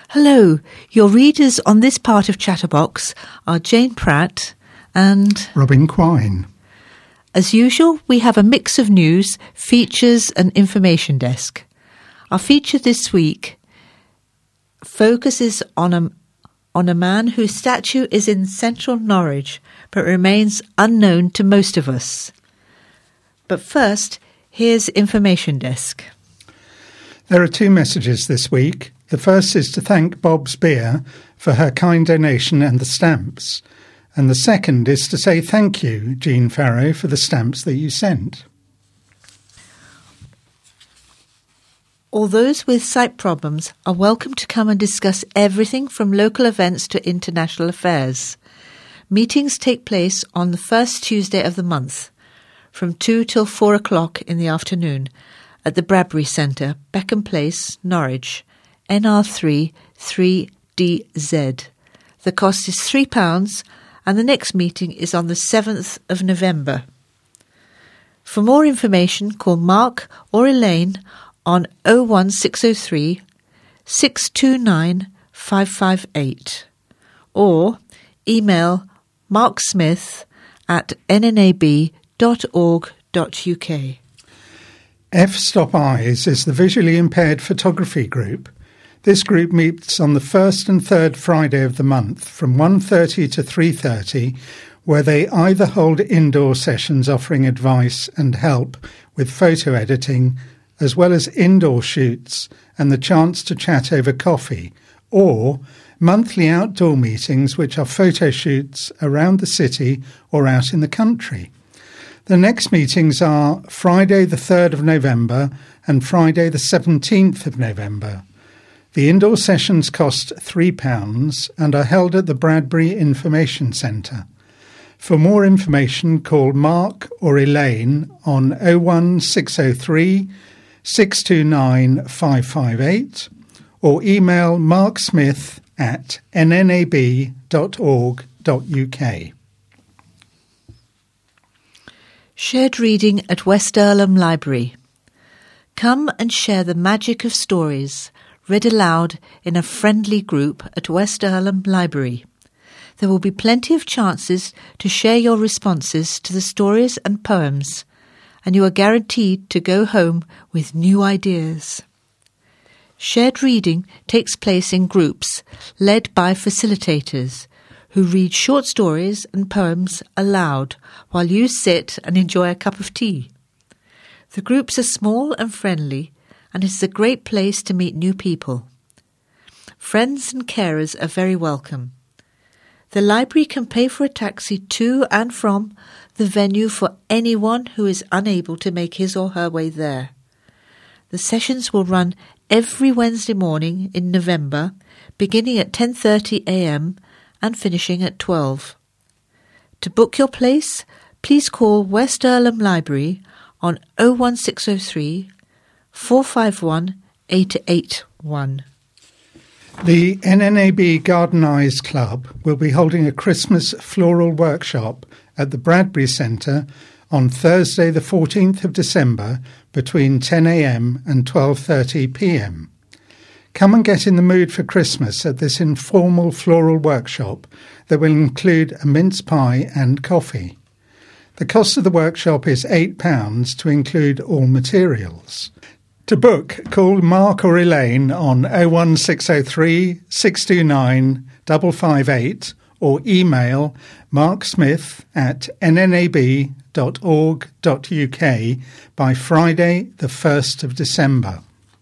Hello, your readers on this part of Chatterbox are Jane Pratt and Robin Quine. As usual, we have a mix of news, features and information desk. Our feature this week focuses on a man whose statue is in central Norwich but remains unknown to most of us. But first, here's information desk. There are two messages this week. The first is to thank Bob's Beer for her kind donation and the stamps. And the second is to say thank you, Jean Farrow, for the stamps that you sent. All those with sight problems are welcome to come and discuss everything from local events to international affairs. Meetings take place on the first Tuesday of the month, from 2 till 4 o'clock in the afternoon, at the Bradbury Centre, Beckham Place, Norwich, NR3 3DZ. The cost is £3 and the next meeting is on the 7th of November. For more information, call Mark or Elaine on 01603 629 558 or email marksmith@nnab.org.uk. F-Stop Eyes is the visually impaired photography group. This group meets on the first and third Friday of the month from 1:30 to 3:30, where they either hold indoor sessions offering advice and help with photo editing, as well as indoor shoots and the chance to chat over coffee, or monthly outdoor meetings which are photo shoots around the city or out in the country. The next meetings are Friday the 3rd of November and Friday the 17th of November. The indoor sessions cost £3 and are held at the Bradbury Information Centre. For more information, call Mark or Elaine on 01603 629 558 or email marksmith@nnab.org.uk. Shared reading at West Earlham Library. Come and share the magic of stories, read aloud in a friendly group at West Earlham Library. There will be plenty of chances to share your responses to the stories and poems, and you are guaranteed to go home with new ideas. Shared reading takes place in groups led by facilitators who read short stories and poems aloud while you sit and enjoy a cup of tea. The groups are small and friendly, and it's a great place to meet new people. Friends and carers are very welcome. The library can pay for a taxi to and from the venue for anyone who is unable to make his or her way there. The sessions will run every Wednesday morning in November, beginning at 10:30 a.m. and finishing at 12. To book your place, please call West Earlham Library on 01603 451 881. The NNAB Garden Eyes Club will be holding a Christmas floral workshop at the Bradbury Centre on Thursday the 14th of December between 10 a.m. and 12:30 p.m. Come and get in the mood for Christmas at this informal floral workshop that will include a mince pie and coffee. The cost of the workshop is £8 to include all materials. To book, call Mark or Elaine on 01603 629 558 or email marksmith@nnab.org.uk by Friday the 1st of December.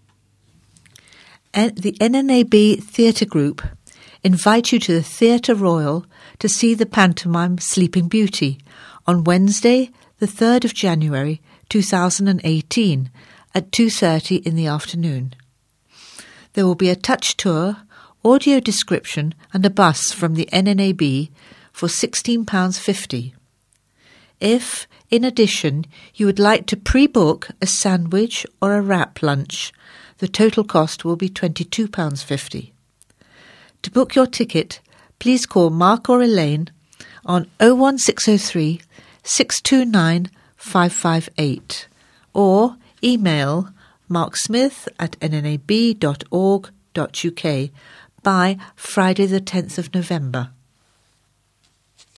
The NNAB Theatre Group invite you to the Theatre Royal to see the pantomime Sleeping Beauty on Wednesday the 3rd of January 2018 at 2:30 in the afternoon. There will be a touch tour, audio description and a bus from the NNAB for £16.50. If, in addition, you would like to pre-book a sandwich or a wrap lunch, the total cost will be £22.50. To book your ticket, please call Mark or Elaine on 01603 629 558 or email marksmith@nnab.org.uk by Friday the 10th of November.